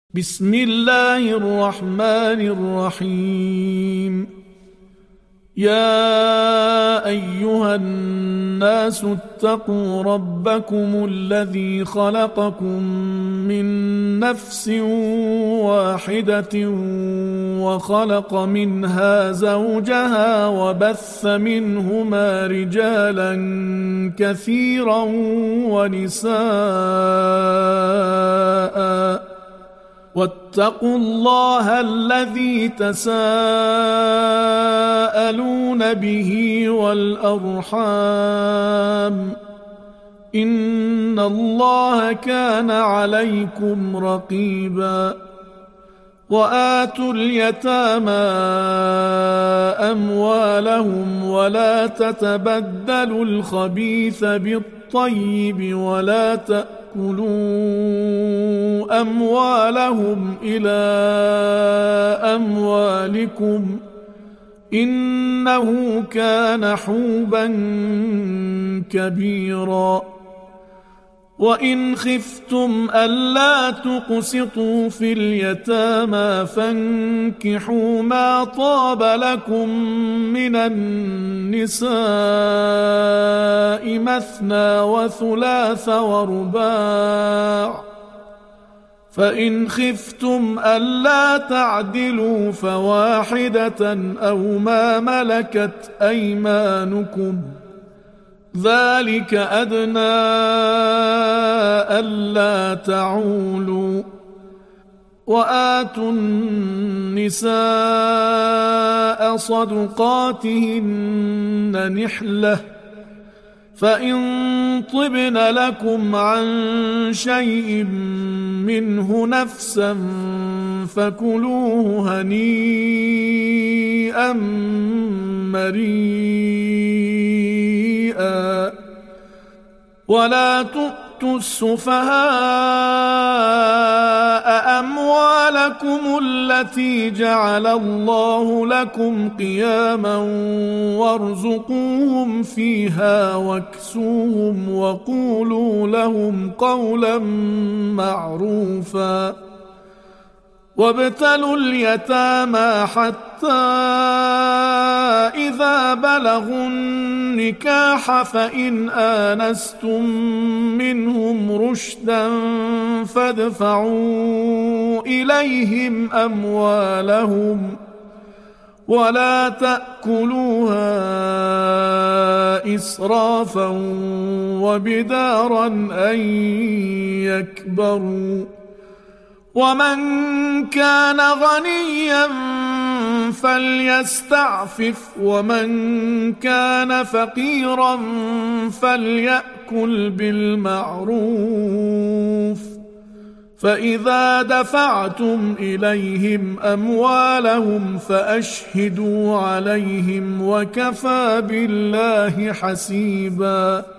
بسم الله الرحمن الرحيم. يا أيها الناس اتقوا ربكم الذي خلقكم من نفس واحدة وخلق منها زوجها وبث منهما رجالا كثيرا ونساء واتقوا الله الذي تساءلون به والأرحام إن الله كان عليكم رقيبا. وآتوا اليتامى أموالهم ولا تتبدلوا الخبيث بالطيب ولا تأكلوا أموالهم إلى أموالكم إنه كان حوبا كبيرا. وإن خفتم ألا تقسطوا في اليتامى فانكحوا ما طاب لكم من النساء مثنى وثلاث ورباع، فإن خفتم ألا تعدلوا فواحدة أو ما ملكت أيمانكم ذلك أدنى ألا تعولوا. وآتوا النساء صدقاتهن نحلة، فإن طبن لكم عن شيء منه نفسا فكلوه هنيئا مريئا. ولا تؤتوا السفهاء أموالكم التي جعل الله لكم قياما وارزقوهم فيها واكسوهم وقولوا لهم قولا معروفا. وابتلوا اليتامى حتى إذا بلغوا النكاح فإن آنستم منهم رشدا فادفعوا إليهم أموالهم ولا تأكلوها إسرافا وبدارا أن يكبروا. ومن كان غنيا فليستعفف ومن كان فقيرا فليأكل بالمعروف. فإذا دفعتم إليهم أموالهم فأشهدوا عليهم وكفى بالله حسيبا.